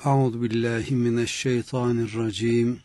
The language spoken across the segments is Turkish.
Euzu billahi mineşşeytanirracim.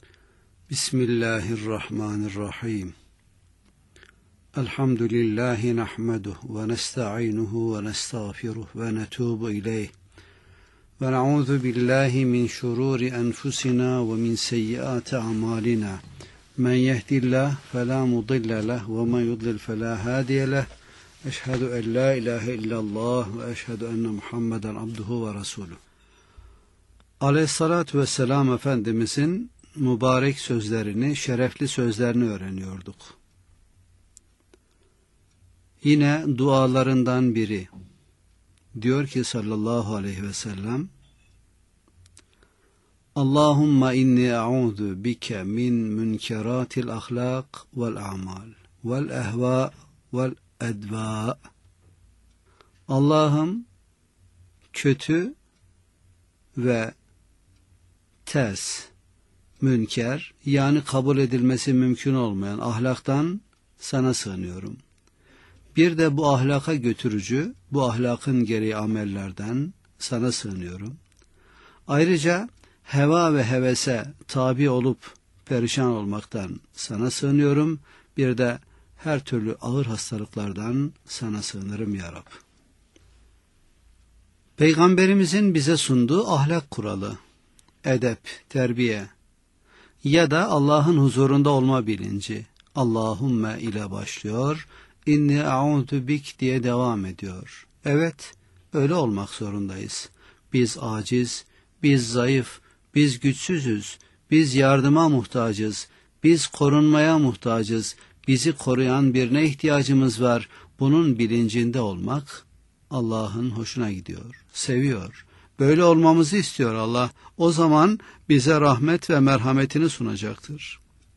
Bismillahirrahmanirrahim. Elhamdülillahi nahmeduhu ve nestainuhu ve nestağfiruhu ve netubu ileyh. Ve na'udzu billahi min şururi enfusina ve min seyyiati a'malina. Men yehdihillahu fela mudille lehu ve men yudlil fela hadiye lehu. Eşhedü en la ilahe illallah ve eşhedü enne Muhammeden abduhu ve resuluhu. Aleyhissalatü vesselam Efendimizin mübarek sözlerini, şerefli sözlerini öğreniyorduk. Yine dualarından biri diyor ki sallallahu aleyhi ve sellem: Allahümme inni e'udhu bike min münkeratil ahlak vel a'mal vel ehva vel edva. Allah'ım kötü ve ters, münker, yani kabul edilmesi mümkün olmayan ahlaktan sana sığınıyorum. Bir de bu ahlaka götürücü, bu ahlakın gereği amellerden sana sığınıyorum. Ayrıca heva ve hevese tabi olup perişan olmaktan sana sığınıyorum. Bir de her türlü ağır hastalıklardan sana sığınırım ya Rab. Peygamberimizin bize sunduğu ahlak kuralı, edep, terbiye ya da Allah'ın huzurunda olma bilinci, Allahümme ile başlıyor, inni e'udhu bik diye devam ediyor. Evet, öyle olmak zorundayız. Biz aciz, biz zayıf, biz güçsüzüz, biz yardıma muhtacız, biz korunmaya muhtacız, bizi koruyan birine ihtiyacımız var. Bunun bilincinde olmak Allah'ın hoşuna gidiyor, seviyor. Böyle olmamızı istiyor Allah. O zaman bize rahmet ve merhametini sunacaktır.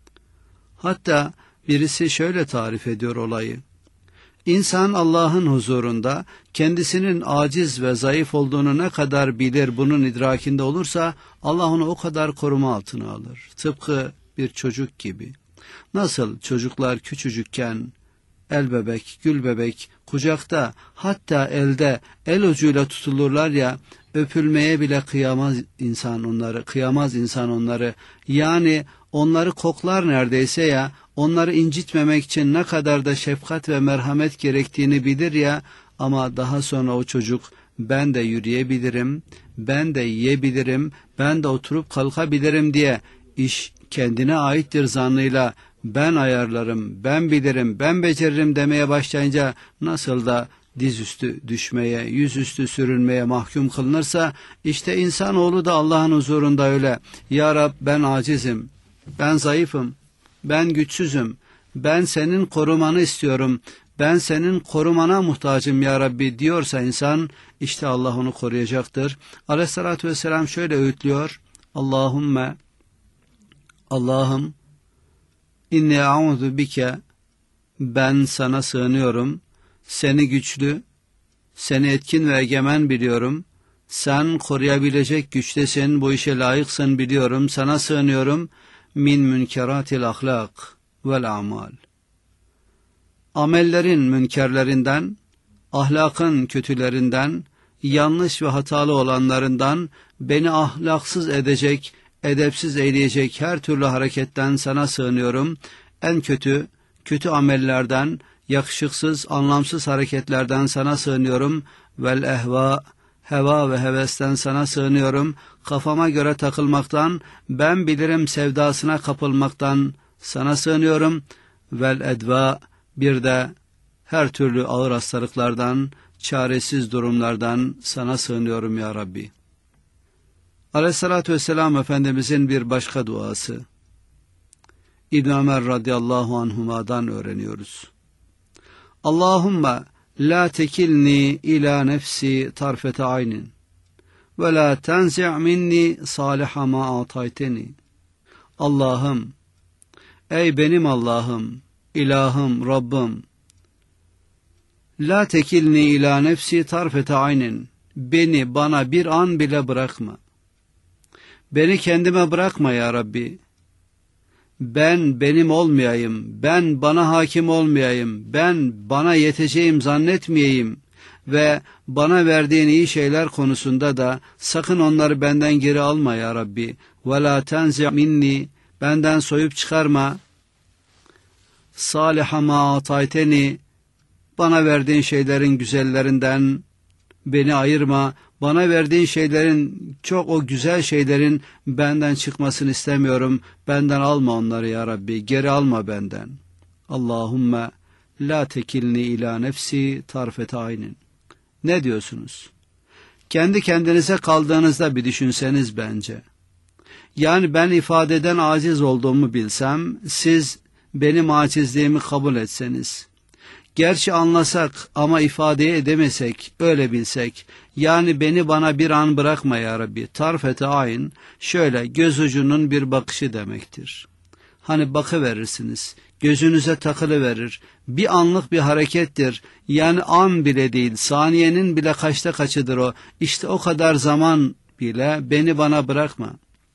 Hatta birisi şöyle tarif ediyor olayı. İnsan Allah'ın huzurunda kendisinin aciz ve zayıf olduğunu ne kadar bilir, bunun idrakinde olursa Allah onu o kadar koruma altına alır. Tıpkı bir çocuk gibi. Nasıl çocuklar küçücükken el bebek, gül bebek, kucakta, hatta elde, el ucuyla tutulurlar ya, öpülmeye bile kıyamaz insan onları. Yani onları koklar neredeyse ya, onları incitmemek için ne kadar da şefkat ve merhamet gerektiğini bilir ya, ama daha sonra o çocuk ben de yürüyebilirim, ben de yiyebilirim, ben de oturup kalkabilirim diye iş kendine aittir zannıyla ben ayarlarım, ben bilirim, ben beceririm demeye başlayınca nasıl da dizüstü düşmeye, yüzüstü sürünmeye mahkum kılınırsa, işte insanoğlu da Allah'ın huzurunda öyle. Ya Rab, ben acizim, ben zayıfım, ben güçsüzüm, ben senin korumanı istiyorum, ben senin korumana muhtacım ya Rabbi diyorsa insan, işte Allah onu koruyacaktır. Aleyhissalatü vesselam şöyle öğütlüyor: Allahümme, Allah'ım, inni e'udhu bike, ben sana sığınıyorum, seni güçlü, seni etkin ve egemen biliyorum, sen koruyabilecek güçtesin, bu işe layıksın biliyorum, sana sığınıyorum, min münkeratil ahlak vel amal. Amellerin münkerlerinden, ahlakın kötülerinden, yanlış ve hatalı olanlarından, beni ahlaksız edecek, edepsiz eyleyecek her türlü hareketten sana sığınıyorum. En kötü amellerden, yakışıksız, anlamsız hareketlerden sana sığınıyorum. Vel ehva, heva ve hevesten sana sığınıyorum. Kafama göre takılmaktan, ben bilirim sevdasına kapılmaktan sana sığınıyorum. Vel edva, bir de her türlü ağır hastalıklardan, çaresiz durumlardan sana sığınıyorum ya Rabbi. Aleyhissalatü vesselam Efendimizin bir başka duası. İbn Ömer radıyallahu anhuma'dan öğreniyoruz. Allahümme la tekilni ila nefsi tarfete aynin ve la tenzi' minni saliha ma atayteni. Allah'ım, ey benim Allah'ım, ilahım, Rabbim, la tekilni ila nefsi tarfete aynin, beni bana bir an bile bırakma. Beni kendime bırakma ya Rabbi. Ben benim olmayayım, ben bana hakim olmayayım, ben bana yeteceğim zannetmeyeyim. ve bana verdiğin iyi şeyler konusunda da sakın onları benden geri alma ya Rabbi. Ve la tenzi minni, benden soyup çıkarma. Saliha ma atayteni, bana verdiğin şeylerin güzellerinden beni ayırma. Bana verdiğin şeylerin, çok o güzel şeylerin benden çıkmasını istemiyorum. Benden alma onları ya Rabbi. Geri alma benden. Allahümme la tekilni ila nefsi tarfete aynin. Ne diyorsunuz? Kendi kendinize kaldığınızda bir düşünseniz bence. Yani ben ifadeden aciz olduğumu bilsem, siz benim acizliğimi kabul etseniz. Gerçi anlasak ama ifade edemesek, öyle bilsek, yani beni bana bir an bırakma ya Rabbi, tarfete ayn, şöyle göz ucunun bir bakışı demektir. Hani bakıverirsiniz, gözünüze takılıverir, bir anlık bir harekettir, yani an bile değil, saniyenin bile kaçta kaçıdır o, işte o kadar zaman bile beni bana bırakma.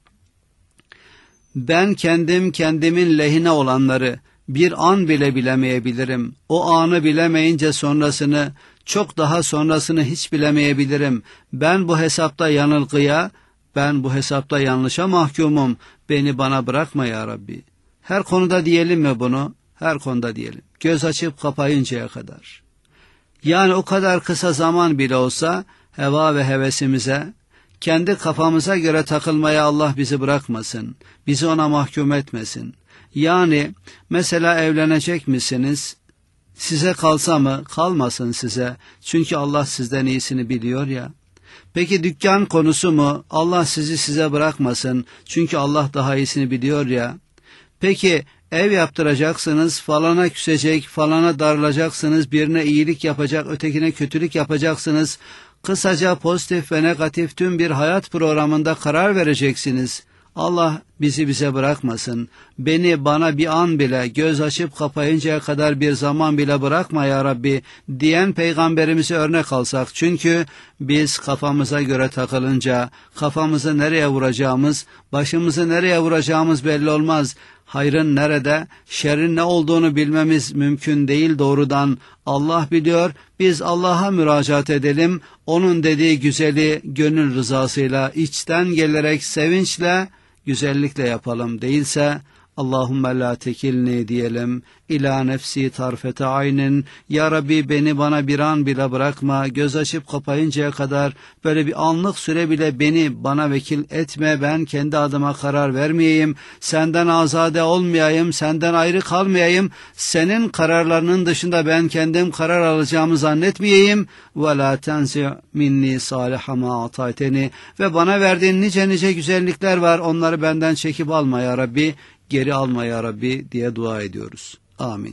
Ben kendimin lehine olanları bir an bile bilemeyebilirim. O anı bilemeyince sonrasını, çok daha sonrasını hiç bilemeyebilirim. Ben bu hesapta yanılgıya, ben bu hesapta yanlışa mahkumum. Beni bana bırakma ya Rabbi. Her konuda diyelim mi bunu? Her konuda diyelim. Göz açıp kapayıncaya kadar. Yani o kadar kısa zaman bile olsa heva ve hevesimize, kendi kafamıza göre takılmaya Allah bizi bırakmasın. Bizi ona mahkum etmesin. Yani mesela evlenecek misiniz? Size kalsa mı? Kalmasın size. Çünkü Allah sizden iyisini biliyor ya. Peki dükkan konusu mu? Allah size bırakmasın. Çünkü Allah daha iyisini biliyor ya. Peki ev yaptıracaksınız, falana küsecek, falana darılacaksınız, birine iyilik yapacak, ötekine kötülük yapacaksınız. Kısaca pozitif ve negatif tüm bir hayat programında karar vereceksiniz. Allah bize bırakmasın. Beni bana bir an bile, göz açıp kapayıncaya kadar bir zaman bile bırakma ya Rabbi diyen peygamberimize örnek alsak. Çünkü biz kafamıza göre takılınca, kafamızı nereye vuracağımız, başımızı nereye vuracağımız belli olmaz. Hayrın nerede, şerrin ne olduğunu bilmemiz mümkün değil doğrudan. Allah biliyor, biz Allah'a müracaat edelim. Onun dediği güzeli gönül rızasıyla, içten gelerek, sevinçle, güzellikle yapalım. Değilse Allahümme la tekilni diyelim. İlâ nefsi tarfete aynin. Ya Rabbi beni bana bir an bile bırakma. Göz açıp kapayıncaya kadar böyle bir anlık süre bile beni bana vekil etme. Ben kendi adıma karar vermeyeyim. Senden azade olmayayım. Senden ayrı kalmayayım. Senin kararlarının dışında ben kendim karar alacağımı zannetmeyeyim. Ve la tenzi minni saliha ma atayteni. Ve bana verdiğin nice güzellikler var. Onları benden çekip alma ya Rabbi. Geri alma ya Rabbi diye dua ediyoruz. Amin.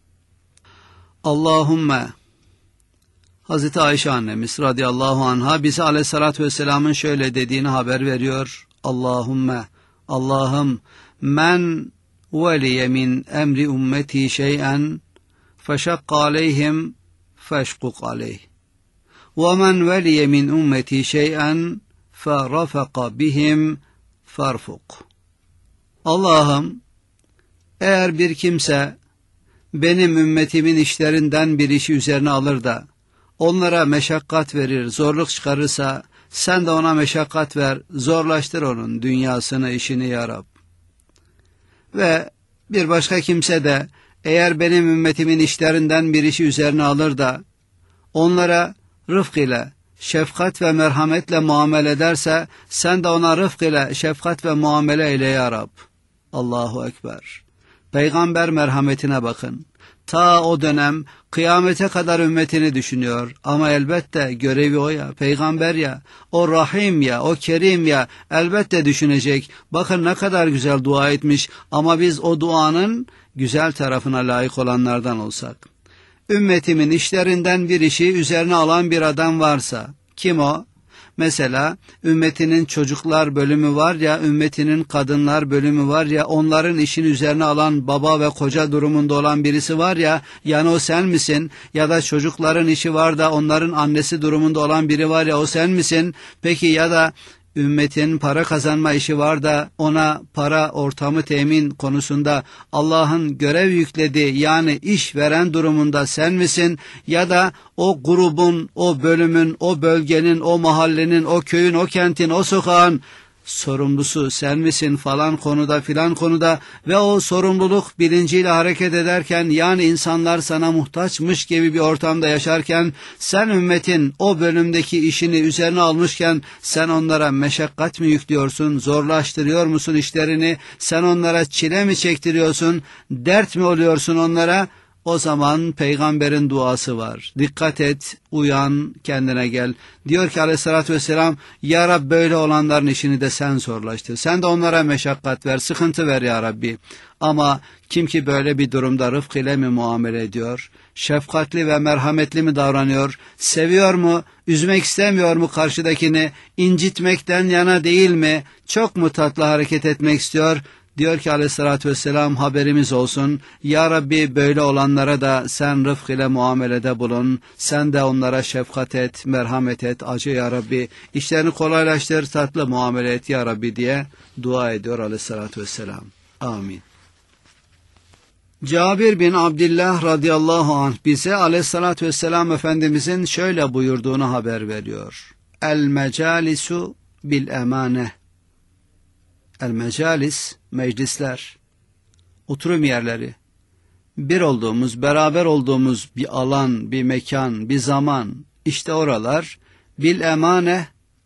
Allahümme, Hazreti Ayşe annemiz radıyallahu anha bize aleyhissalatü vesselamın şöyle dediğini haber veriyor. Allahümme, Allah'ım, men veliye min emri ümmeti şey'en feşakka aleyhim feşkuk aleyh. Ve men veliye min ümmeti şey'en ferafaka bihim farfuk. Allah'ım, eğer bir kimse benim ümmetimin işlerinden bir işi üzerine alır da onlara meşakkat verir, zorluk çıkarırsa sen de ona meşakkat ver, zorlaştır onun dünyasını, işini ya Rab. Ve bir başka kimse de eğer benim ümmetimin işlerinden bir işi üzerine alır da onlara rıfk ile, şefkat ve merhametle muamele ederse sen de ona rıfk ile, şefkat ve muamele eyle ya Rab. Allahu Ekber. Peygamber merhametine bakın. Ta o dönem kıyamete kadar ümmetini düşünüyor. Ama elbette görevi o ya, peygamber ya, o rahim ya, o kerim ya, elbette düşünecek. Bakın ne kadar güzel dua etmiş ama biz o duanın güzel tarafına layık olanlardan olsak. Ümmetimin işlerinden bir işi üzerine alan bir adam varsa, kim o? Mesela ümmetinin çocuklar bölümü var ya, ümmetinin kadınlar bölümü var ya, onların işini üzerine alan baba ve koca durumunda olan birisi var ya, yani o sen misin? Ya da çocukların işi var da onların annesi durumunda olan biri var ya, o sen misin? Peki ya da ümmetin para kazanma işi var da ona para ortamı temin konusunda Allah'ın görev yüklediği yani iş veren durumunda sen misin? Ya da o grubun, o bölümün, o bölgenin, o mahallenin, o köyün, o kentin, o sokağın sorumlusu sen misin falan konuda filan konuda ve o sorumluluk bilinciyle hareket ederken yani insanlar sana muhtaçmış gibi bir ortamda yaşarken sen ümmetin o bölümdeki işini üzerine almışken sen onlara meşakkat mi yüklüyorsun, zorlaştırıyor musun işlerini, sen onlara çile mi çektiriyorsun, dert mi oluyorsun onlara? O zaman peygamberin duası var. Dikkat et, uyan, kendine gel. Diyor ki aleyhissalatü vesselam, Ya Rabbi böyle olanların işini de sen zorlaştır. Sen de onlara meşakkat ver, sıkıntı ver Ya Rabbi. Ama kim ki böyle bir durumda rıfk ile mi muamele ediyor? Şefkatli ve merhametli mi davranıyor? Seviyor mu? Üzmek istemiyor mu karşıdakini? İncitmekten yana değil mi? Çok mu tatlı hareket etmek istiyor? Diyor ki aleyhissalatü vesselam haberimiz olsun. Ya Rabbi böyle olanlara da sen rıfk ile muamelede bulun. Sen de onlara şefkat et, merhamet et, acı Ya Rabbi. İşlerini kolaylaştır, tatlı muamele et Ya Rabbi diye dua ediyor aleyhissalatü vesselam. Amin. Cabir bin Abdillah radıyallahu anh bize aleyhissalatü vesselam Efendimizin şöyle buyurduğunu haber veriyor. El mecalisu bil emane. El mecalis, meclisler, oturum yerleri, bir olduğumuz, beraber olduğumuz bir alan, bir mekan, bir zaman, işte oralar bil emane,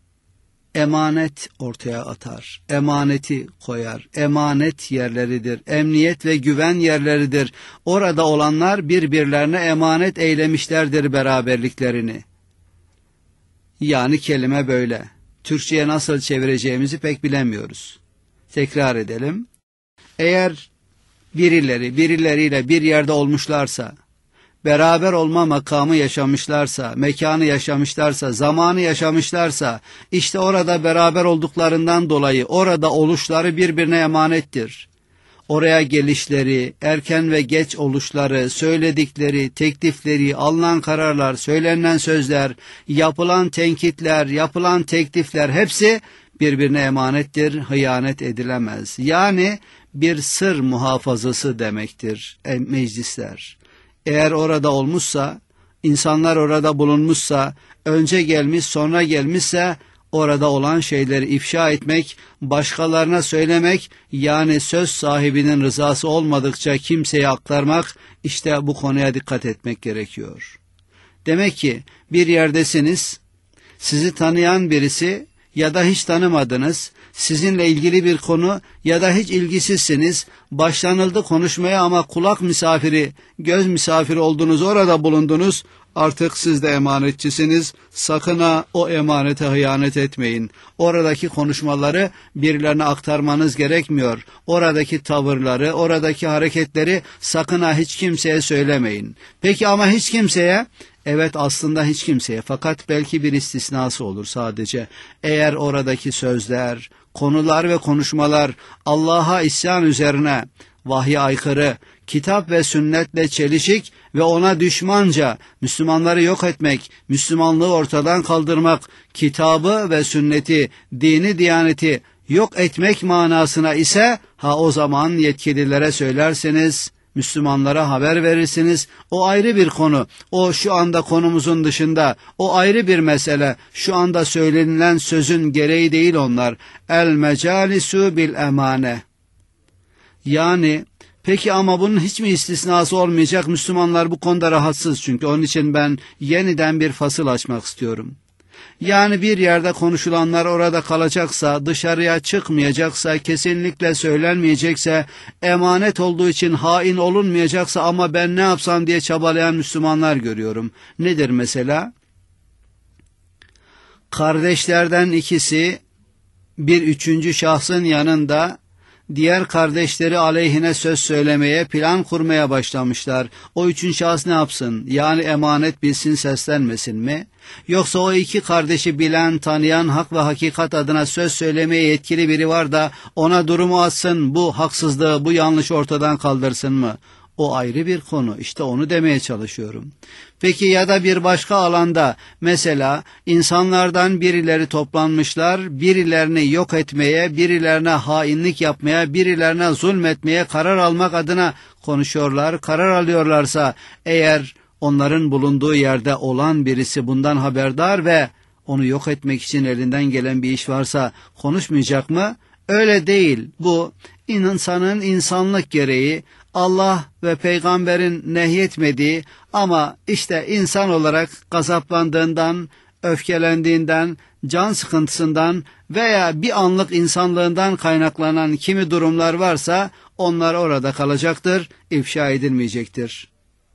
emanet ortaya atar, emaneti koyar, emanet yerleridir, emniyet ve güven yerleridir. Orada olanlar birbirlerine emanet eylemişlerdir beraberliklerini. Yani kelime böyle. Türkçe'ye nasıl çevireceğimizi pek bilemiyoruz. Tekrar edelim. Eğer birileriyle bir yerde olmuşlarsa, beraber olma makamı yaşamışlarsa, mekanı yaşamışlarsa, zamanı yaşamışlarsa, işte orada beraber olduklarından dolayı orada oluşları birbirine emanettir. Oraya gelişleri, erken ve geç oluşları, söyledikleri, teklifleri, alınan kararlar, söylenen sözler, yapılan tenkitler, yapılan teklifler hepsi birbirine emanettir, hıyanet edilemez. Yani bir sır muhafazası demektir meclisler. Eğer orada olmuşsa, insanlar orada bulunmuşsa, önce gelmiş sonra gelmişse orada olan şeyleri ifşa etmek, başkalarına söylemek yani söz sahibinin rızası olmadıkça kimseye aktarmak işte bu konuya dikkat etmek gerekiyor. Demek ki bir yerdesiniz, sizi tanıyan birisi ya da hiç tanımadınız, sizinle ilgili bir konu ya da hiç ilgisizsiniz, başlanıldı konuşmaya ama kulak misafiri, göz misafiri oldunuz, orada bulundunuz, artık siz de emanetçisiniz, sakın ha o emanete hıyanet etmeyin. Oradaki konuşmaları birilerine aktarmanız gerekmiyor. Oradaki tavırları, oradaki hareketleri sakın ha hiç kimseye söylemeyin. Peki ama hiç kimseye? Evet aslında hiç kimseye, fakat belki bir istisnası olur sadece. Eğer oradaki sözler, konular ve konuşmalar Allah'a isyan üzerine, vahye aykırı, kitap ve sünnetle çelişik ve ona düşmanca Müslümanları yok etmek, Müslümanlığı ortadan kaldırmak, kitabı ve sünneti, dini diyaneti yok etmek manasına ise o zaman yetkililere söylerseniz, Müslümanlara haber verirsiniz. O ayrı bir konu. O şu anda konumuzun dışında. O ayrı bir mesele. Şu anda söylenilen sözün gereği değil onlar. El mecalisu bil emane. Yani peki ama bunun hiç mi istisnası olmayacak? Müslümanlar bu konuda rahatsız çünkü. Onun için ben yeniden bir fasıl açmak istiyorum. Yani bir yerde konuşulanlar orada kalacaksa, dışarıya çıkmayacaksa, kesinlikle söylenmeyecekse, emanet olduğu için hain olunmayacaksa ama ben ne yapsam diye çabalayan Müslümanlar görüyorum. Nedir mesela? Kardeşlerden ikisi bir üçüncü şahsın yanında diğer kardeşleri aleyhine söz söylemeye, plan kurmaya başlamışlar. O üçüncü şahıs ne yapsın? Yani emanet bilsin, seslenmesin mi? Yoksa o iki kardeşi bilen, tanıyan, hak ve hakikat adına söz söylemeye yetkili biri var da ona durumu atsın, bu haksızlığı, bu yanlışı ortadan kaldırsın mı? O ayrı bir konu. İşte onu demeye çalışıyorum. Peki ya da bir başka alanda mesela insanlardan birileri toplanmışlar, birilerini yok etmeye, birilerine hainlik yapmaya, birilerine zulmetmeye karar almak adına konuşuyorlar. Karar alıyorlarsa eğer onların bulunduğu yerde olan birisi bundan haberdar ve onu yok etmek için elinden gelen bir iş varsa konuşmayacak mı? Öyle değil. Bu insanın insanlık gereği Allah ve peygamberin nehyetmediği ama işte insan olarak gazaplandığından, öfkelendiğinden, can sıkıntısından veya bir anlık insanlığından kaynaklanan kimi durumlar varsa onlar orada kalacaktır, ifşa edilmeyecektir.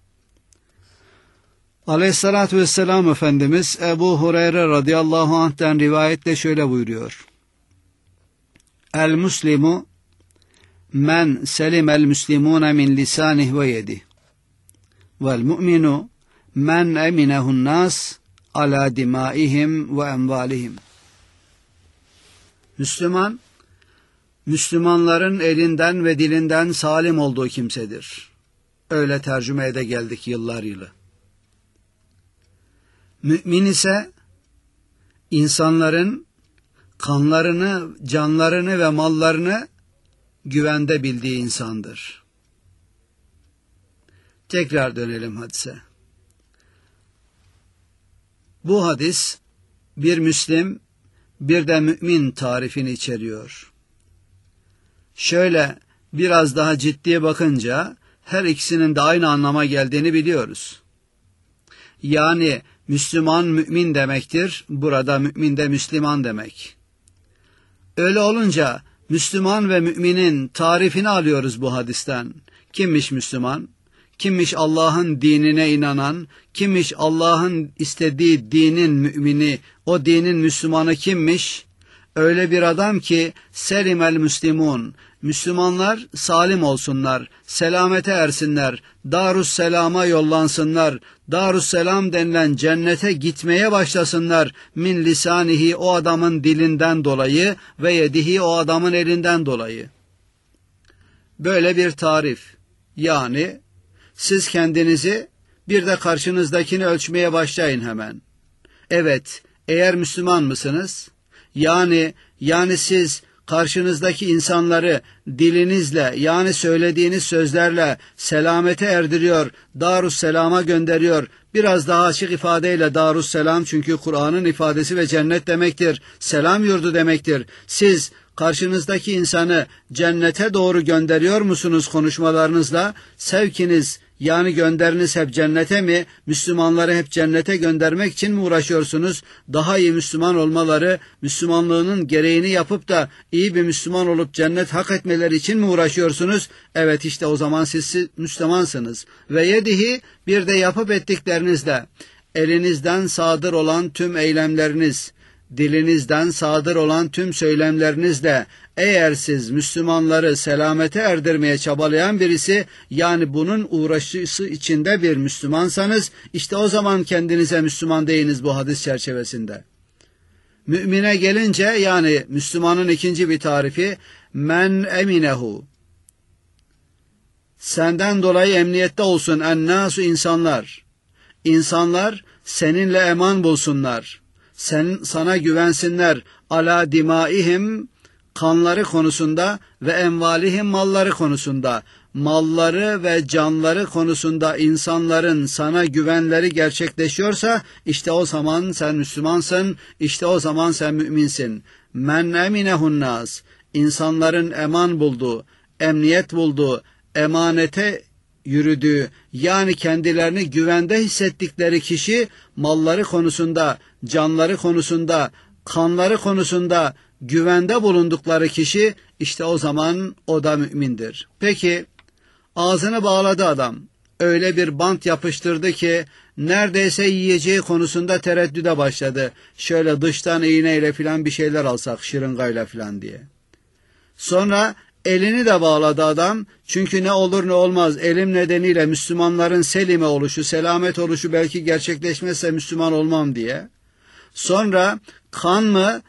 Aleyhissalatü vesselam Efendimiz Ebu Hureyre radıyallahu anh'ten rivayetle şöyle buyuruyor. El muslimu men selimel muslimune min lisanih ve yedih vel mu'minu men eminehun nas ala dimaihim ve emvalihim. Müslüman, Müslümanların elinden ve dilinden salim olduğu kimsedir. Öyle tercüme ede geldik yıllar yılı. Mümin ise insanların kanlarını, canlarını ve mallarını güvende bildiği insandır. Tekrar dönelim hadise. Bu hadis bir Müslim, bir de mümin tarifini içeriyor. Şöyle biraz daha ciddiye bakınca her ikisinin de aynı anlama geldiğini biliyoruz. Yani Müslüman mümin demektir, burada mümin de Müslüman demek. Öyle olunca Müslüman ve müminin tarifini alıyoruz bu hadisten. Kimmiş Müslüman? Kimmiş Allah'ın dinine inanan? Kimmiş Allah'ın istediği dinin mümini? O dinin Müslümanı kimmiş? Öyle bir adam ki selimel müslimun. Müslümanlar salim olsunlar, selamete ersinler, Darüsselam'a yollansınlar, Darüsselam denilen cennete gitmeye başlasınlar, min lisanihi o adamın dilinden dolayı ve yedihi o adamın elinden dolayı. Böyle bir tarif, yani siz kendinizi bir de karşınızdakini ölçmeye başlayın hemen. Evet, eğer Müslüman mısınız? Yani siz karşınızdaki insanları dilinizle yani söylediğiniz sözlerle selamete erdiriyor, Darüsselam'a gönderiyor. Biraz daha açık ifadeyle Darüsselam çünkü Kur'an'ın ifadesi ve cennet demektir. Selam yurdu demektir. Siz karşınızdaki insanı cennete doğru gönderiyor musunuz konuşmalarınızla? Sevkiniz yani gönderiniz hep cennete mi? Müslümanları hep cennete göndermek için mi uğraşıyorsunuz? Daha iyi Müslüman olmaları, Müslümanlığının gereğini yapıp da iyi bir Müslüman olup cennet hak etmeleri için mi uğraşıyorsunuz? Evet işte o zaman siz Müslümansınız. Ve yedihi bir de yapıp ettiklerinizle, elinizden sadır olan tüm eylemleriniz, dilinizden sadır olan tüm söylemlerinizle eğer siz Müslümanları selamete erdirmeye çabalayan birisi yani bunun uğraşısı içinde bir Müslümansanız işte o zaman kendinize Müslüman deyiniz bu hadis çerçevesinde. Mümine gelince yani Müslümanın ikinci bir tarifi men eminehu. Senden dolayı emniyette olsun ennâsu insanlar. İnsanlar seninle eman bulsunlar. Sana güvensinler ala dimaihim kanları konusunda ve envalihim malları konusunda. Malları ve canları konusunda insanların sana güvenleri gerçekleşiyorsa işte o zaman sen Müslümansın, işte o zaman sen müminsin. Men eminehun nas. İnsanların eman bulduğu, emniyet bulduğu, emanete yürüdüğü yani kendilerini güvende hissettikleri kişi malları konusunda, canları konusunda, kanları konusunda güvende bulundukları kişi işte o zaman o da mümindir. Peki ağzını bağladı adam. Öyle bir bant yapıştırdı ki neredeyse yiyeceği konusunda tereddüde başladı. Şöyle dıştan iğneyle filan bir şeyler alsak şırıngayla filan diye. Sonra elini de bağladı adam. Çünkü ne olur ne olmaz elim nedeniyle Müslümanların selime oluşu, selamet oluşu belki gerçekleşmezse Müslüman olmam diye. Sonra kan mı,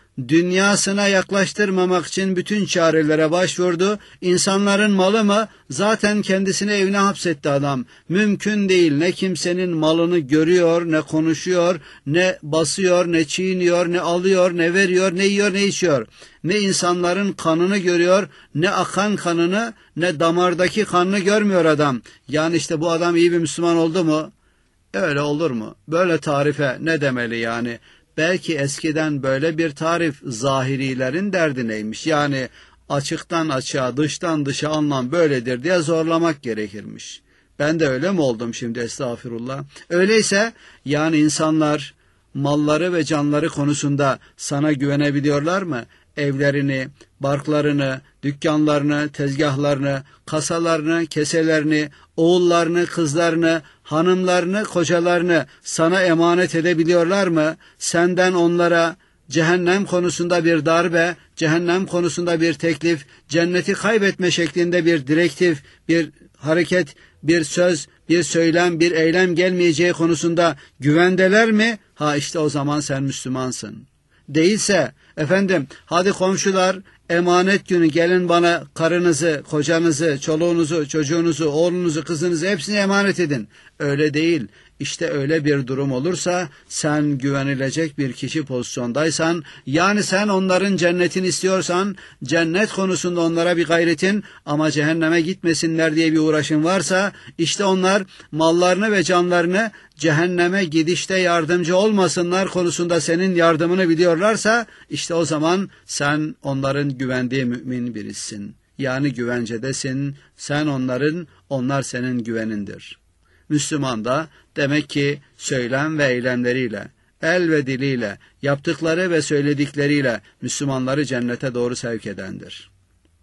dünyasına yaklaştırmamak için bütün çarelere başvurdu. İnsanların malı mı? Zaten kendisini evine hapsetti adam. Mümkün değil. Ne kimsenin malını görüyor, ne konuşuyor, ne basıyor, ne çiğniyor, ne alıyor, ne veriyor, ne yiyor, ne içiyor. Ne insanların kanını görüyor, ne akan kanını, ne damardaki kanını görmüyor adam. Yani işte bu adam iyi bir Müslüman oldu mu? Öyle olur mu? Böyle tarife ne demeli yani? Belki eskiden böyle bir tarif zahirilerin derdi neymiş? Yani açıktan açığa, dıştan dışa anlam böyledir diye zorlamak gerekirmiş. Ben de öyle mi oldum şimdi, estağfirullah? Öyleyse yani insanlar malları ve canları konusunda sana güvenebiliyorlar mı? Evlerini, barklarını, dükkanlarını, tezgahlarını, kasalarını, keselerini, oğullarını, kızlarını, hanımlarını, kocalarını sana emanet edebiliyorlar mı? Senden onlara cehennem konusunda bir darbe, cehennem konusunda bir teklif, cenneti kaybetme şeklinde bir direktif, bir hareket, bir söz, bir söylem, bir eylem gelmeyeceği konusunda güvendeler mi? Ha işte o zaman sen Müslümansın. Değilse efendim hadi komşular emanet günü gelin bana karınızı, kocanızı, çoluğunuzu, çocuğunuzu, oğlunuzu, kızınızı hepsini emanet edin. Öyle değil. İşte öyle bir durum olursa sen güvenilecek bir kişi pozisyondaysan, yani sen onların cennetini istiyorsan, cennet konusunda onlara bir gayretin ama cehenneme gitmesinler diye bir uğraşın varsa, işte onlar mallarını ve canlarını cehenneme gidişte yardımcı olmasınlar konusunda senin yardımını biliyorlarsa, işte o zaman sen onların güvendiği mümin birisin. Yani güvencedesin, sen onların, onlar senin güvenindir. Müslüman da demek ki söylem ve eylemleriyle, el ve diliyle, yaptıkları ve söyledikleriyle Müslümanları cennete doğru sevk edendir.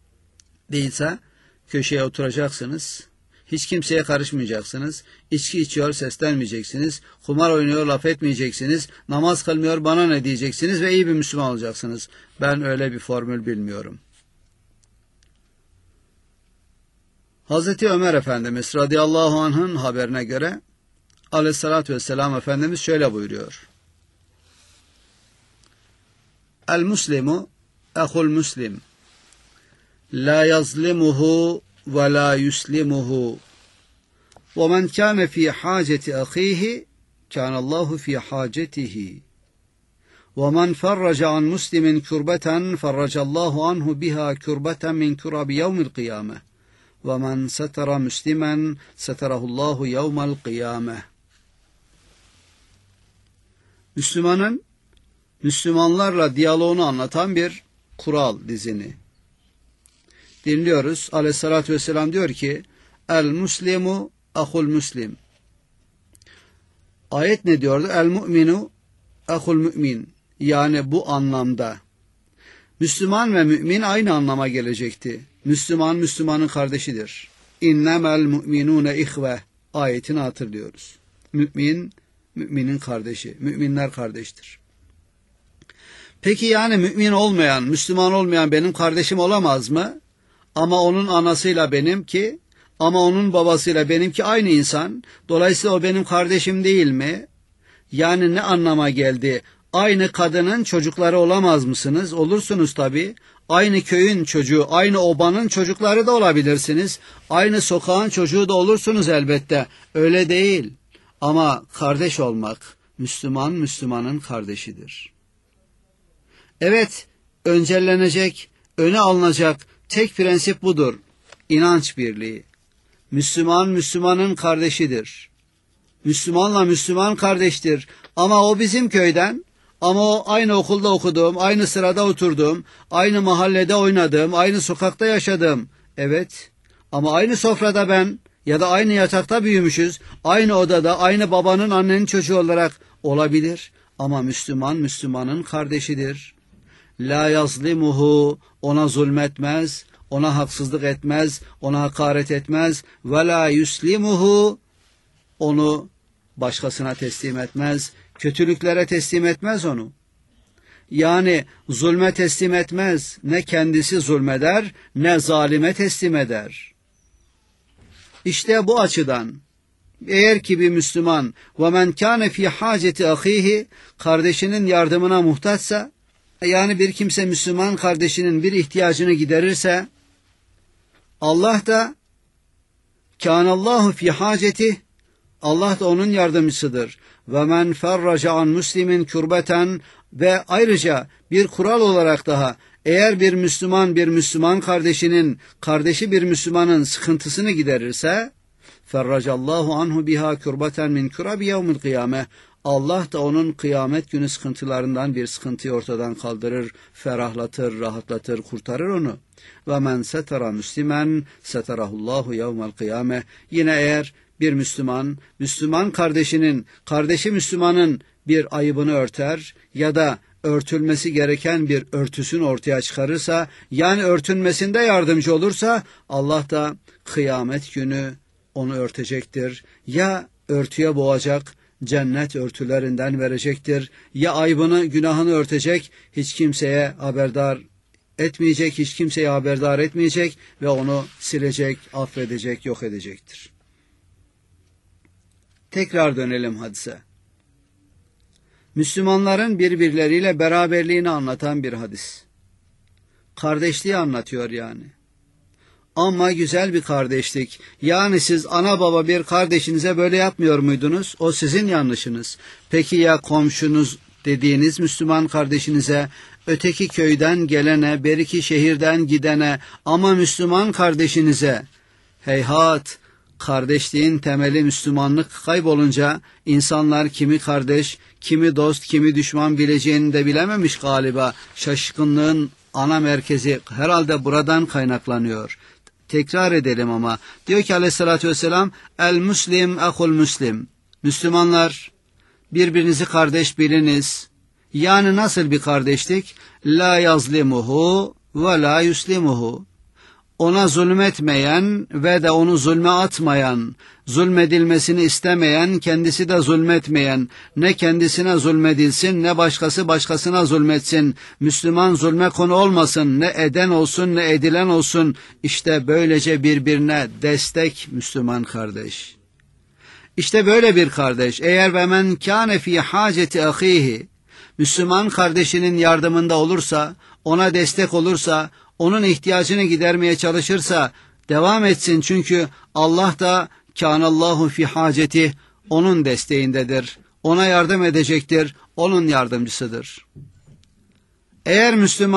Değilse köşeye oturacaksınız, hiç kimseye karışmayacaksınız, içki içiyor seslenmeyeceksiniz, kumar oynuyor laf etmeyeceksiniz, namaz kılmıyor bana ne diyeceksiniz ve iyi bir Müslüman olacaksınız. Ben öyle bir formül bilmiyorum. Hazreti Ömer Efendimiz radıyallahu anh'ın haberine göre aleyhissalatü vesselam Efendimiz şöyle buyuruyor. El muslimu ehul muslim la yazlimuhu ve la yuslimuhu ve men kâne fî hâceti ahîhi kânallahu fî hâcetihi ve men ferraca an muslimin kürbeten ferracallahu anhu biha kürbeten min kürabi yevmil kıyâmeh وَمَنْ سَتَرَ مُسْلِمًا سَتَرَهُ اللّٰهُ يَوْمَ الْقِيَامَةِ. Müslümanın Müslümanlarla diyaloğunu anlatan bir kural dizini dinliyoruz. Aleyhissalatü vesselam diyor ki el muslimu ahul muslim. Ayet ne diyordu? El mu'minu ahul mümin. Yani bu anlamda Müslüman ve mümin aynı anlama gelecekti. Müslüman, Müslümanın kardeşidir. İnnemel mu'minune ihve ayetini hatırlıyoruz. Mümin, müminin kardeşi. Müminler kardeştir. Peki yani mümin olmayan, Müslüman olmayan benim kardeşim olamaz mı? Ama onun anasıyla benimki, ama onun babasıyla benimki aynı insan. Dolayısıyla o benim kardeşim değil mi? Yani ne anlama geldi? Aynı kadının çocukları olamaz mısınız? Olursunuz tabii. Aynı köyün çocuğu, aynı obanın çocukları da olabilirsiniz. Aynı sokağın çocuğu da olursunuz elbette. Öyle değil. Ama kardeş olmak, Müslüman, Müslümanın kardeşidir. Evet, öncelenecek, öne alınacak tek prensip budur. İnanç birliği. Müslüman, Müslümanın kardeşidir. Müslümanla Müslüman kardeştir. Ama o bizim köyden, ama o aynı okulda okuduğum, aynı sırada oturduğum, aynı mahallede oynadığım, aynı sokakta yaşadığım. Evet, ama aynı sofrada ben ya da aynı yatakta büyümüşüz, aynı odada, aynı babanın, annenin çocuğu olarak olabilir. Ama Müslüman, Müslümanın kardeşidir. La yazlimuhu, ona zulmetmez, ona haksızlık etmez, ona hakaret etmez. Ve la yuslimuhu, onu başkasına teslim etmez, kötülüklere teslim etmez onu. Yani zulme teslim etmez, ne kendisi zulmeder, ne zalime teslim eder. İşte bu açıdan, eğer ki bir Müslüman وَمَنْ كَانَ فِي حَاجَةِ أَخِيهِ kardeşinin yardımına muhtaçsa, Yani bir kimse Müslüman kardeşinin bir ihtiyacını giderirse, Allah da kânallâhu fî hâcetih, Allah da onun yardımcısıdır. Ve men ferraca an muslimin kürbeten, ve ayrıca bir kural olarak daha, eğer bir Müslüman kardeşi bir Müslümanın sıkıntısını giderirse, ferracallahu anhu biha kürbeten min kurabi yevmil kıyame, Allah da onun kıyamet günü sıkıntılarından bir sıkıntıyı ortadan kaldırır, ferahlatır, rahatlatır, kurtarır onu. Ve men setera müslimen seterahullahu yevmel kıyame. Yine eğer bir Müslüman kardeşi Müslümanın bir ayıbını örter ya da örtülmesi gereken bir örtüsünü ortaya çıkarırsa, yani örtünmesinde yardımcı olursa, Allah da kıyamet günü onu örtecektir. Ya örtüye boğacak, cennet örtülerinden verecektir, ya aybını, günahını örtecek, hiç kimseye haberdar etmeyecek ve onu silecek, affedecek, yok edecektir. Tekrar dönelim hadise. Müslümanların birbirleriyle beraberliğini anlatan bir hadis. Kardeşliği anlatıyor yani. Ama güzel bir kardeşlik. Yani siz ana baba bir kardeşinize böyle yapmıyor muydunuz? O sizin yanlışınız. Peki ya komşunuz dediğiniz Müslüman kardeşinize, öteki köyden gelene, beriki şehirden gidene ama Müslüman kardeşinize, heyhat, kardeşliğin temeli Müslümanlık kaybolunca insanlar kimi kardeş, kimi dost, kimi düşman bileceğini de bilememiş galiba. Şaşkınlığın ana merkezi herhalde buradan kaynaklanıyor. Tekrar edelim ama. Diyor ki aleyhissalatü vesselam, el muslim ehul muslim. Müslümanlar, birbirinizi kardeş biliniz. Yani nasıl bir kardeşlik? La yazlimuhu ve la yuslimuhu. Ona zulmetmeyen ve de onu zulme atmayan, zulmedilmesini istemeyen, kendisi de zulmetmeyen, ne kendisine zulmedilsin, ne başkasına zulmetsin, Müslüman zulme konu olmasın, ne eden olsun, ne edilen olsun, işte böylece birbirine destek Müslüman kardeş. İşte böyle bir kardeş, eğer ve men kâne fî hâceti ahîhi, Müslüman kardeşinin yardımında olursa, ona destek olursa, onun ihtiyacını gidermeye çalışırsa devam etsin, çünkü Allah da kânallahu fi hâcetih, onun desteğindedir, ona yardım edecektir, onun yardımcısıdır. Eğer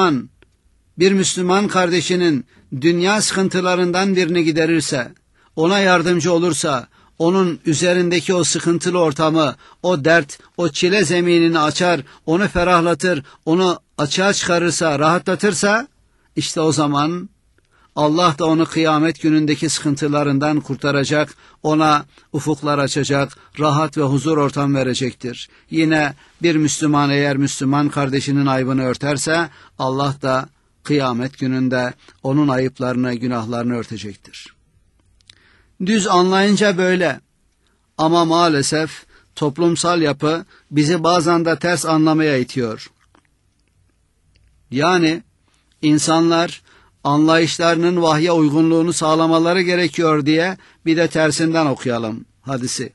bir Müslüman kardeşinin dünya sıkıntılarından birini giderirse, ona yardımcı olursa, onun üzerindeki o sıkıntılı ortamı, o dert, o çile zeminini açar, onu ferahlatır, onu açığa çıkarırsa, rahatlatırsa, İşte o zaman Allah da onu kıyamet günündeki sıkıntılarından kurtaracak, ona ufuklar açacak, rahat ve huzur ortam verecektir. Yine bir Müslüman eğer Müslüman kardeşinin aybını örterse, Allah da kıyamet gününde onun ayıplarını, günahlarını örtecektir. Düz anlayınca böyle, ama maalesef toplumsal yapı bizi bazen de ters anlamaya itiyor. Yani İnsanlar anlayışlarının vahye uygunluğunu sağlamaları gerekiyor diye bir de tersinden okuyalım hadisi.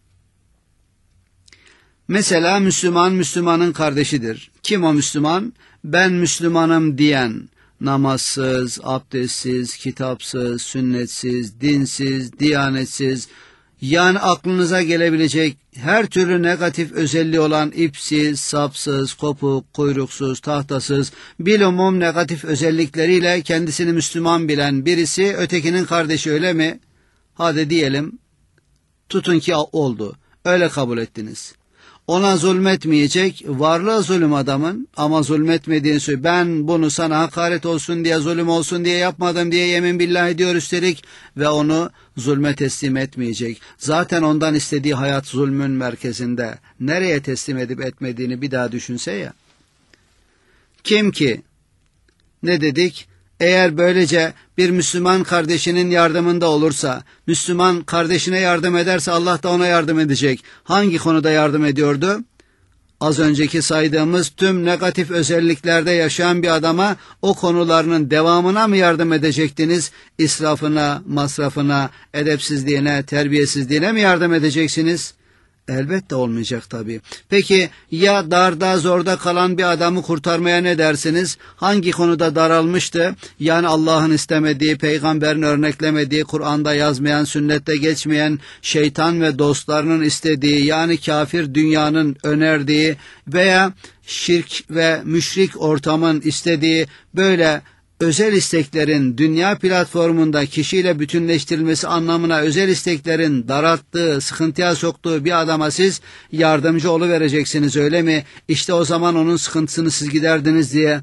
Mesela Müslümanın kardeşidir. Kim o Müslüman? Ben Müslümanım diyen, namazsız, abdestsiz, kitapsız, sünnetsiz, dinsiz, diyanetsiz, yani aklınıza gelebilecek her türlü negatif özelliği olan ipsiz, sapsız, kopuk, kuyruksuz, tahtasız, bilumum negatif özellikleriyle kendisini Müslüman bilen birisi ötekinin kardeşi, öyle mi? Hadi diyelim, tutun ki oldu, öyle kabul ettiniz. Ona zulmetmeyecek, varlığı zulüm adamın, ama zulmetmediğini söylüyor. Ben bunu sana hakaret olsun diye, zulüm olsun diye yapmadım diye yemin billah ediyor üstelik, ve onu zulme teslim etmeyecek. Zaten ondan istediği hayat zulmün merkezinde. Nereye teslim edip etmediğini bir daha düşünse ya. Kim ki, ne dedik? Eğer böylece bir Müslüman kardeşinin yardımında olursa, Müslüman kardeşine yardım ederse Allah da ona yardım edecek. Hangi konuda yardım ediyordu? Az önceki saydığımız tüm negatif özelliklerde yaşayan bir adama o konularının devamına mı yardım edecektiniz? İsrafına, masrafına, edepsizliğine, terbiyesizliğine mi yardım edeceksiniz? Elbette olmayacak tabii. Peki ya darda zorda kalan bir adamı kurtarmaya ne dersiniz? Hangi konuda daralmıştı? Yani Allah'ın istemediği, peygamberin örneklemediği, Kur'an'da yazmayan, sünnette geçmeyen, şeytan ve dostlarının istediği, yani kafir dünyanın önerdiği veya şirk ve müşrik ortamın istediği böyle özel isteklerin dünya platformunda kişiyle bütünleştirilmesi anlamına özel isteklerin daralttığı, sıkıntıya soktuğu bir adama siz yardımcı oluvereceksiniz, öyle mi? İşte o zaman onun sıkıntısını siz giderdiniz diye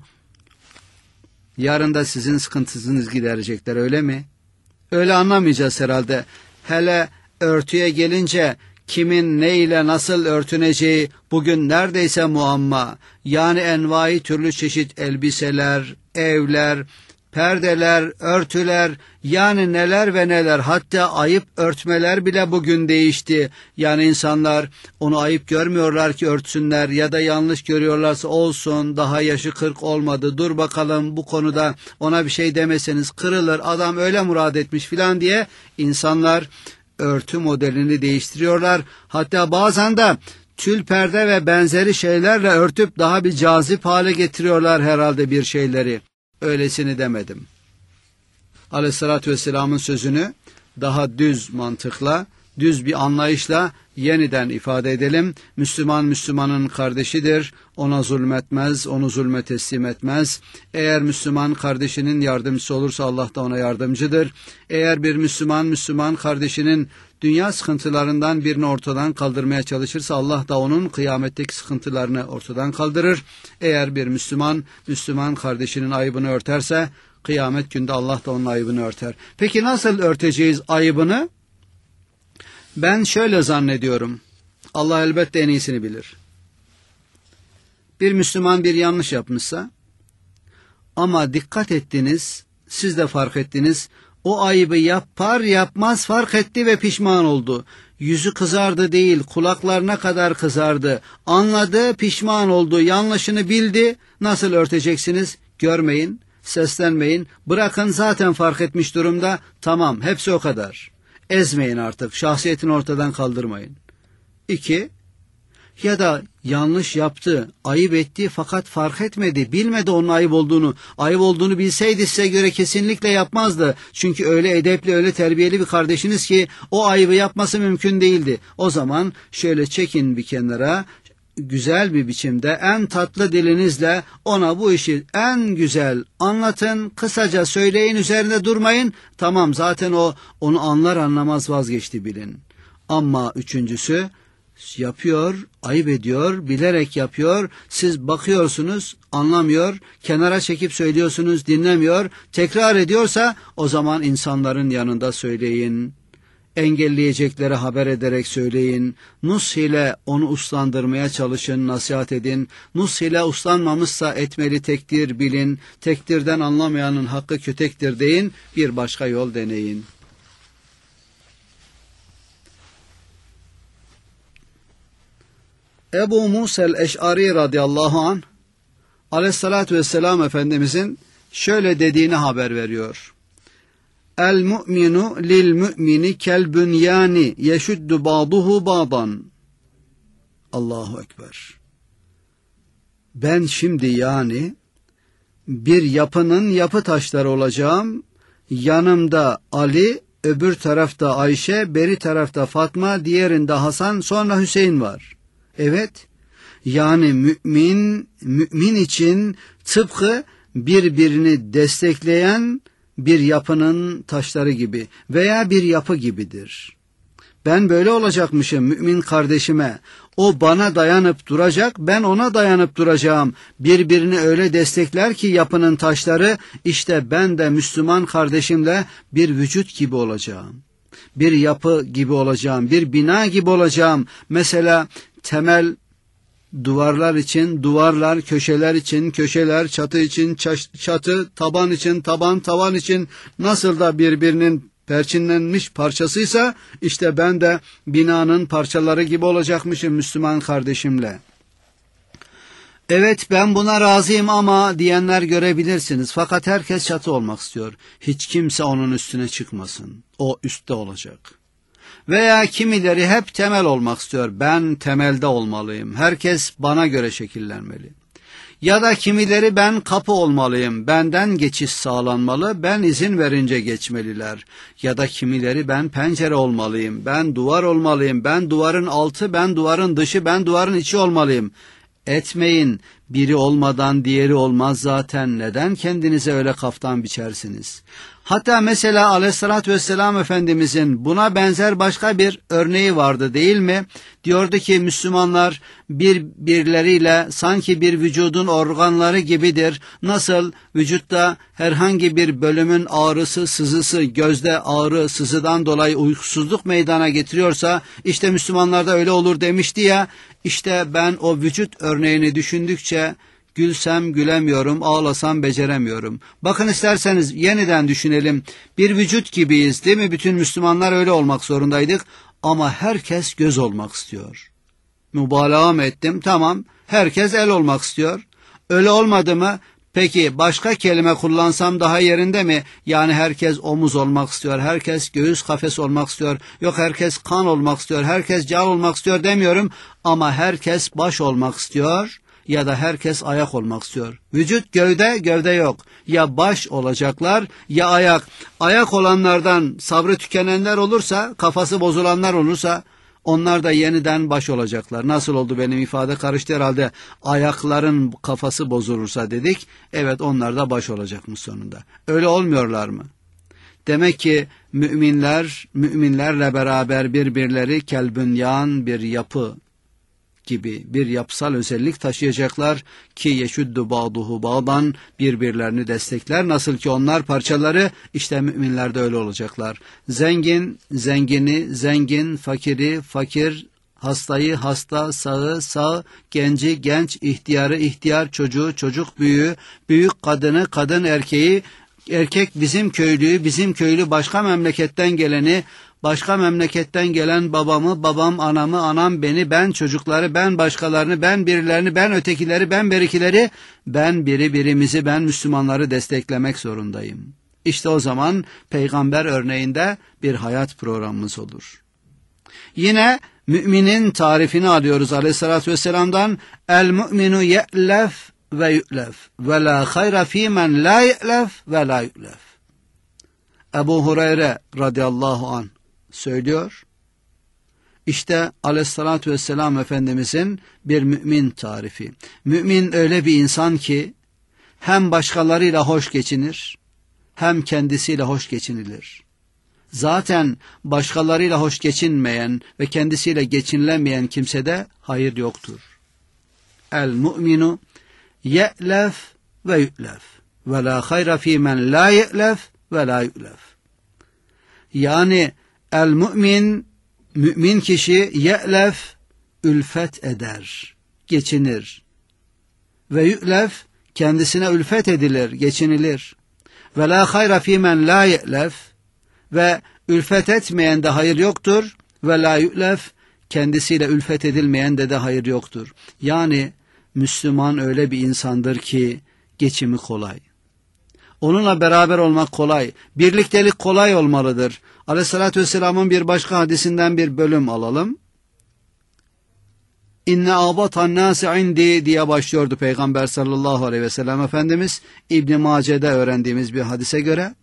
yarın da sizin sıkıntınızı giderecekler, öyle mi? Öyle anlamayacağız herhalde. Hele örtüye gelince kimin ne ile nasıl örtüneceği bugün neredeyse muamma. Yani envai türlü çeşit elbiseler, evler, perdeler, örtüler, yani neler ve neler, hatta ayıp örtmeler bile bugün değişti. Yani insanlar onu ayıp görmüyorlar ki örtsünler, ya da yanlış görüyorlarsa olsun, daha yaşı 40 olmadı, dur bakalım bu konuda ona bir şey demeseniz kırılır, adam öyle murad etmiş filan diye insanlar örtü modelini değiştiriyorlar. Hatta bazen de tül perde ve benzeri şeylerle örtüp daha bir cazip hale getiriyorlar herhalde bir şeyleri. Öylesini demedim. Aleyhissalatü vesselamın sözünü daha düz mantıkla, düz bir anlayışla yeniden ifade edelim. Müslüman Müslümanın kardeşidir. Ona zulmetmez, onu zulme teslim etmez. Eğer Müslüman kardeşinin yardımcısı olursa Allah da ona yardımcıdır. Eğer bir Müslüman Müslüman kardeşinin dünya sıkıntılarından birini ortadan kaldırmaya çalışırsa Allah da onun kıyametteki sıkıntılarını ortadan kaldırır. Eğer bir Müslüman Müslüman kardeşinin ayıbını örterse kıyamet günde Allah da onun ayıbını örter. Peki nasıl örteceğiz ayıbını? Ben şöyle zannediyorum. Allah elbette en iyisini bilir. Bir Müslüman bir yanlış yapmışsa ama dikkat ettiniz, siz de fark ettiniz, o ayıbı yapar yapmaz fark etti ve pişman oldu. Yüzü kızardı değil, kulaklarına kadar kızardı. Anladı, pişman oldu, yanlışını bildi. Nasıl örteceksiniz? Görmeyin, seslenmeyin, bırakın zaten fark etmiş durumda. Tamam, hepsi o kadar. Ezmeyin artık, şahsiyetini ortadan kaldırmayın. 2. Ya da yanlış yaptı, ayıp etti fakat fark etmedi, bilmedi onun ayıp olduğunu. Ayıp olduğunu bilseydi size göre kesinlikle yapmazdı. Çünkü öyle edepli, öyle terbiyeli bir kardeşiniz ki o ayıbı yapması mümkün değildi. O zaman şöyle çekin bir kenara, güzel bir biçimde, en tatlı dilinizle ona bu işi en güzel anlatın, kısaca söyleyin, üzerinde durmayın. Tamam, zaten o onu anlar anlamaz vazgeçti bilin. Ama üçüncüsü, yapıyor, ayıp ediyor, bilerek yapıyor, siz bakıyorsunuz, anlamıyor, kenara çekip söylüyorsunuz, dinlemiyor, tekrar ediyorsa o zaman insanların yanında söyleyin. Engelleyecekleri haber ederek söyleyin. Nush ile onu uslandırmaya çalışın, nasihat edin. Nush ile uslanmamışsa etmeli tekdir bilin. Tekdirden anlamayanın hakkı kötektir deyin. Bir başka yol deneyin. Ebu Musa'l Eş'ari radıyallahu anh, aleyhissalatü vesselam Efendimizin şöyle dediğini haber veriyor. El mu'minu lil mu'mini kel bünyani yeşuddu ba'duhu ba'dan. Allahu Ekber. Ben şimdi yani bir yapının yapı taşları olacağım. Yanımda Ali, öbür tarafta Ayşe, beri tarafta Fatma, diğerinde Hasan, sonra Hüseyin var. Evet, yani mümin için tıpkı birbirini destekleyen bir yapının taşları gibi veya bir yapı gibidir. Ben böyle olacakmışım mümin kardeşime. O bana dayanıp duracak, ben ona dayanıp duracağım. Birbirini öyle destekler ki yapının taşları, işte ben de Müslüman kardeşimle bir vücut gibi olacağım. Bir yapı gibi olacağım, bir bina gibi olacağım. Mesela temel duvarlar için duvarlar, köşeler için köşeler, çatı için çatı, taban için taban, tavan için nasıl da birbirinin perçinlenmiş parçasıysa, işte ben de binanın parçaları gibi olacakmışım Müslüman kardeşimle. Evet, ben buna razıyım ama diyenler görebilirsiniz. Fakat herkes çatı olmak istiyor. Hiç kimse onun üstüne çıkmasın. O üstte olacak. Veya kimileri hep temel olmak istiyor. Ben temelde olmalıyım. Herkes bana göre şekillenmeli. Ya da kimileri ben kapı olmalıyım, benden geçiş sağlanmalı, ben izin verince geçmeliler. Ya da kimileri ben pencere olmalıyım, ben duvar olmalıyım, ben duvarın altı, ben duvarın dışı, ben duvarın içi olmalıyım. Etmeyin, biri olmadan diğeri olmaz zaten, neden kendinize öyle kaftan biçersiniz? Hatta mesela Aleyhisselatü Vesselam Efendimizin buna benzer başka bir örneği vardı değil mi? Diyordu ki Müslümanlar birbirleriyle sanki bir vücudun organları gibidir. Nasıl vücutta herhangi bir bölümün ağrısı, sızısı, gözde ağrı, sızıdan dolayı uykusuzluk meydana getiriyorsa, işte Müslümanlarda öyle olur demişti ya. İşte ben o vücut örneğini düşündükçe gülsem gülemiyorum, ağlasam beceremiyorum. Bakın isterseniz yeniden düşünelim. Bir vücut gibiyiz değil mi? Bütün Müslümanlar öyle olmak zorundaydık. Ama herkes göz olmak istiyor. Mübalağa mı ettim? Tamam. Herkes el olmak istiyor. Öyle olmadı mı? Peki başka kelime kullansam daha yerinde mi? Yani herkes omuz olmak istiyor. Herkes göğüs kafes olmak istiyor. Yok herkes kan olmak istiyor. Herkes can olmak istiyor demiyorum. Ama herkes baş olmak istiyor. Ya da herkes ayak olmak istiyor. Vücut gövde, gövde yok. Ya baş olacaklar ya ayak. Ayak olanlardan sabrı tükenenler olursa, kafası bozulanlar olursa onlar da yeniden baş olacaklar. Nasıl oldu benim ifade karıştı herhalde. Ayakların kafası bozulursa dedik. Evet onlar da baş olacakmış sonunda. Öyle olmuyorlar mı? Demek ki müminlerle beraber birbirleri kelbünyan bir yapı gibi bir yapısal özellik taşıyacaklar ki yeşüddü ba'duhu ba'dan birbirlerini destekler. Nasıl ki onlar parçaları, işte müminler de öyle olacaklar. Zengin, zengini, zengin, fakiri, fakir, hastayı, hasta, sağı, sağ, genci, genç, ihtiyarı, ihtiyar, çocuğu, çocuk, büyüğü, büyük kadını, kadın erkeği, erkek bizim köylüyü, bizim köylü başka memleketten geleni, başka memleketten gelen babamı, babam anamı, anam beni, ben çocukları, ben başkalarını, ben birilerini, ben ötekileri, ben berikileri, ben birimizi, ben Müslümanları desteklemek zorundayım. İşte o zaman peygamber örneğinde bir hayat programımız olur. Yine müminin tarifini alıyoruz Aleyhisselatü Vesselam'dan. El mu'minu ye'lef ve yu'lef ve la hayra fîmen la ye'lef ve la yu'lef. Ebu Hureyre radıyallahu anh söylüyor. İşte Aleyhisselatü Vesselam Efendimizin bir mümin tarifi. Mümin öyle bir insan ki hem başkalarıyla hoş geçinir, hem kendisiyle hoş geçinilir. Zaten başkalarıyla hoş geçinmeyen ve kendisiyle geçinilemeyen kimsede hayır yoktur. El mu'minu ye'lef ve yu'lef ve la hayra fîmen la ye'lef ve la yu'lef. Yani el mümin kişi ye'lef, ülfet eder, geçinir. Ve yu'lef, kendisine ülfet edilir, geçinilir. Ve la hayra fîmen la ye'lef, ve ülfet etmeyen de hayır yoktur. Ve la yu'lef, kendisiyle ülfet edilmeyen de hayır yoktur. Yani Müslüman öyle bir insandır ki geçimi kolay. Onunla beraber olmak kolay. Birliktelik kolay olmalıdır. Aleyhissalatü vesselamın bir başka hadisinden bir bölüm alalım. İnne abatan nâsi indi diye başlıyordu Peygamber sallallahu aleyhi ve sellem Efendimiz. İbn-i Mace'de öğrendiğimiz bir hadise göre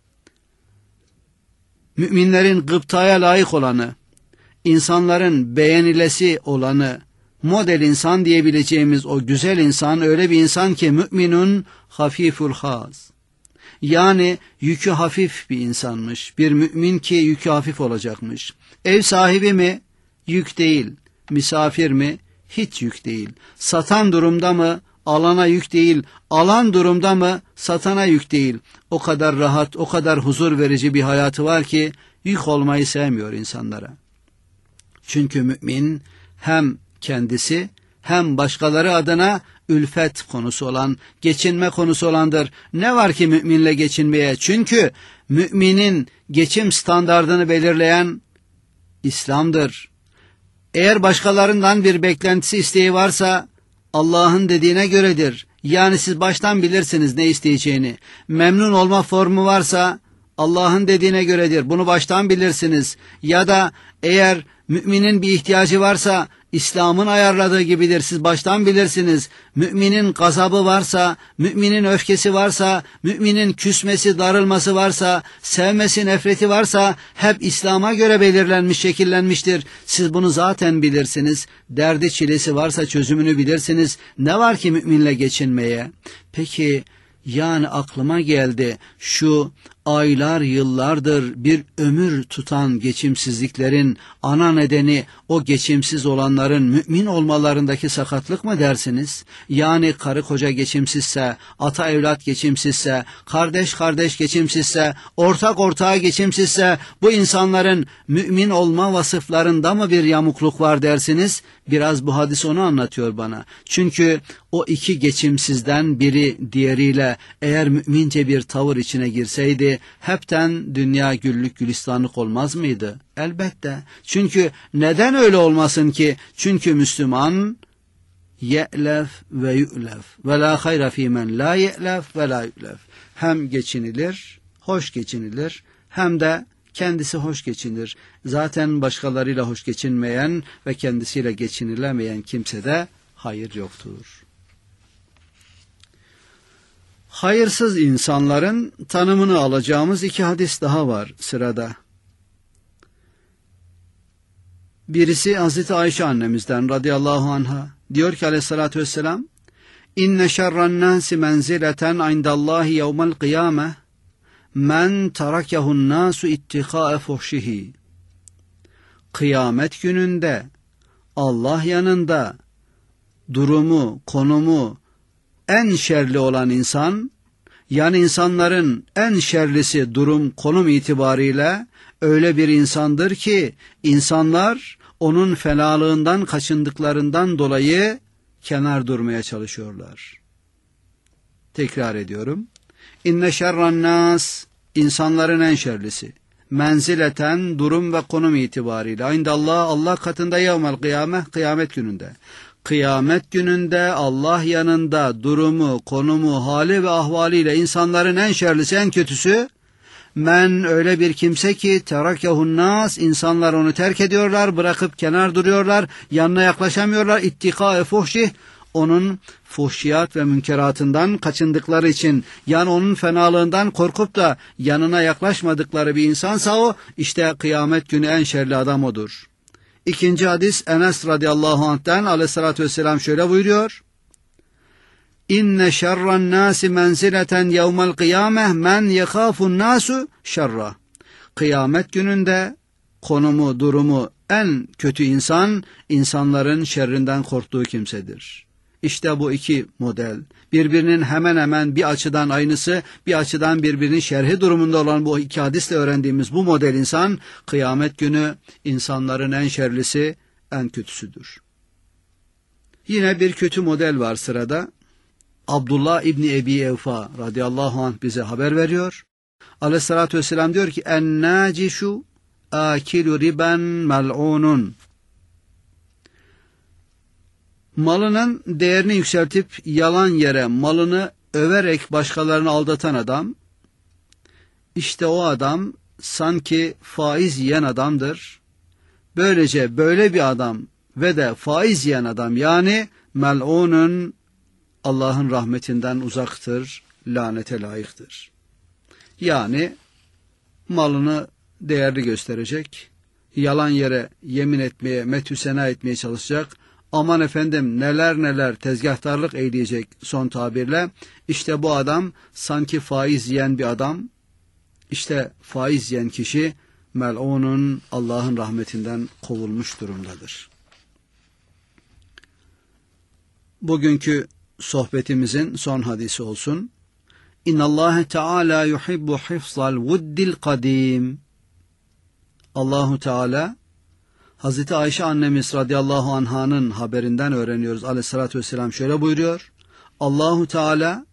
müminlerin gıptaya layık olanı, insanların beğenilesi olanı, model insan diyebileceğimiz o güzel insan öyle bir insan ki müminun hafiful haz. Yani yükü hafif bir insanmış. Bir mümin ki yükü hafif olacakmış. Ev sahibi mi? Yük değil. Misafir mi? Hiç yük değil. Satan durumda mı? Alana yük değil. Alan durumda mı? Satana yük değil. O kadar rahat, o kadar huzur verici bir hayatı var ki yük olmayı sevmiyor insanlara. Çünkü mümin hem kendisi hem başkaları adına ülfet konusu olan, geçinme konusu olandır. Ne var ki müminle geçinmeye? Çünkü müminin geçim standardını belirleyen İslam'dır. Eğer başkalarından bir beklentisi, isteği varsa Allah'ın dediğine göredir. Yani siz baştan bilirsiniz ne isteyeceğini. Memnun olma formu varsa Allah'ın dediğine göredir. Bunu baştan bilirsiniz. Ya da eğer müminin bir ihtiyacı varsa İslam'ın ayarladığı gibidir. Siz baştan bilirsiniz. Müminin gazabı varsa, müminin öfkesi varsa, müminin küsmesi, darılması varsa, sevmesi, nefreti varsa hep İslam'a göre belirlenmiş, şekillenmiştir. Siz bunu zaten bilirsiniz. Derdi çilesi varsa çözümünü bilirsiniz. Ne var ki müminle geçinmeye? Peki yani aklıma geldi, şu aylar yıllardır bir ömür tutan geçimsizliklerin ana nedeni o geçimsiz olanların mümin olmalarındaki sakatlık mı dersiniz? Yani karı koca geçimsizse, ata evlat geçimsizse, kardeş kardeş geçimsizse, ortak ortağa geçimsizse bu insanların mümin olma vasıflarında mı bir yamukluk var dersiniz? Biraz bu hadis onu anlatıyor bana. Çünkü o iki geçimsizden biri diğeriyle eğer mümince bir tavır içine girseydi hepten dünya güllük gülistanlık olmaz mıydı? Elbette. Çünkü neden öyle olmasın ki? Çünkü Müslüman ye'lef ve yu'lef ve la hayra fî men la ye'lef ve la yu'lef. Hem geçinilir, hoş geçinilir, hem de kendisi hoş geçinir. Zaten başkalarıyla hoş geçinmeyen ve kendisiyle geçinilemeyen kimsede hayır yoktur. Hayırsız insanların tanımını alacağımız iki hadis daha var sırada. Birisi Hazreti Ayşe annemizden radıyallahu anha. Diyor ki aleyhissalatü vesselam, İnne şerran nâsi menzileten indallahi yevmel kıyâmeh men terakehun nâsu ittikâe fuhşihi. Kıyamet gününde Allah yanında durumu, konumu en şerli olan insan, yani insanların en şerlisi durum, konum itibariyle öyle bir insandır ki insanlar onun fenalığından kaçındıklarından dolayı kenar durmaya çalışıyorlar. Tekrar ediyorum. İnne şerran nas, insanların en şerlisi. Menzileten, durum ve konum itibariyle. İndallah, Allah katında yevmel kıyameh, kıyamet gününde. Kıyamet gününde Allah yanında durumu, konumu, hali ve ahvaliyle insanların en şerlisi, en kötüsü, men öyle bir kimse ki terakehun nas, insanlar onu terk ediyorlar, bırakıp kenar duruyorlar, yanına yaklaşamıyorlar, ittikâe fuhşih, onun fuhşiyat ve münkeratından kaçındıkları için, yani onun fenalığından korkup da yanına yaklaşmadıkları bir insansa o, işte kıyamet günü en şerli adam odur. İkinci hadis Enes radıyallahu anh'ten, aleyhissalatü vesselam şöyle buyuruyor. İnne şerran nâsi menzileten yevmel kıyâmeh men yekâfun nâsu şerra. Kıyamet gününde konumu, durumu en kötü insan, insanların şerrinden korktuğu kimsedir. İşte bu iki model, birbirinin hemen hemen bir açıdan aynısı, bir açıdan birbirinin şerhi durumunda olan bu iki hadisle öğrendiğimiz bu model insan, kıyamet günü insanların en şerlisi, en kötüsüdür. Yine bir kötü model var sırada. Abdullah İbni Ebi Evfa radıyallahu anh bize haber veriyor. Aleyhissalatü vesselam diyor ki, en-nâcişu âkilu riben mel'ûnun. Malının değerini yükseltip yalan yere malını överek başkalarını aldatan adam, işte o adam sanki faiz yiyen adamdır. Böylece böyle bir adam ve de faiz yiyen adam, yani mel'ûnun, Allah'ın rahmetinden uzaktır, lanete layıktır. Yani malını değerli gösterecek, yalan yere yemin etmeye, metüsena etmeye çalışacak, aman efendim neler neler tezgahtarlık eyleyecek son tabirle. İşte bu adam sanki faiz yiyen bir adam. İşte faiz yiyen kişi mel'unun, Allah'ın rahmetinden kovulmuş durumdadır. Bugünkü sohbetimizin son hadisi olsun. İnnallâhe Teala yuhibbu hifzal vuddil kadim. Allahu Teala, Hazreti Ayşe annemiz radıyallahu anh'ın haberinden öğreniyoruz. Aleyhissalatü vesselam şöyle buyuruyor. Allahu Teala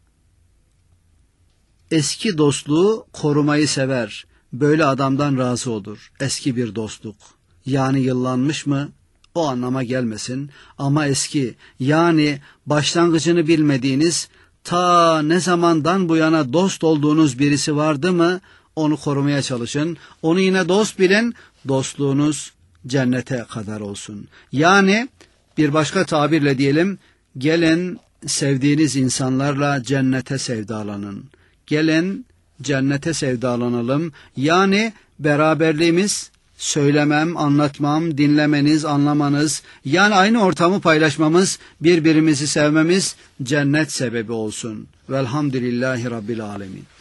eski dostluğu korumayı sever. Böyle adamdan razı olur. Eski bir dostluk. Yani yıllanmış mı? O anlama gelmesin. Ama eski, yani başlangıcını bilmediğiniz, ta ne zamandan bu yana dost olduğunuz birisi vardı mı? onu korumaya çalışın. Onu yine dost bilin, dostluğunuz cennete kadar olsun. Yani bir başka tabirle diyelim, gelin sevdiğiniz insanlarla cennete sevdalanın. Gelin cennete sevdalanalım. Yani beraberliğimiz, söylemem, anlatmam, dinlemeniz, anlamanız, yani aynı ortamı paylaşmamız, birbirimizi sevmemiz cennet sebebi olsun. Velhamdülillahi Rabbil Alemin.